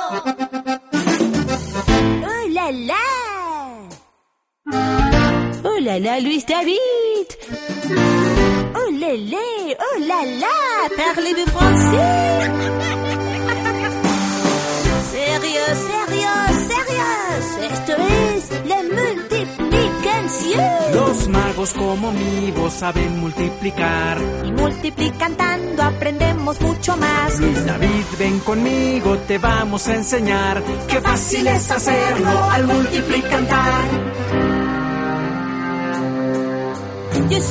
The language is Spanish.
¡Oh, la, la! ¡Oh, la, la, Luis David! ¡Oh, lélé! ¡Oh, la, la! Parlez-vous français? ¡Sérieux, sérieux, sérieux! Esto es la multiplicación. Los magos como mi voz saben multiplicar. Y multiplicando aprendemos mucho más. Luis David, ven conmigo, te vamos a enseñar. Qué fácil es hacerlo al multiplicar.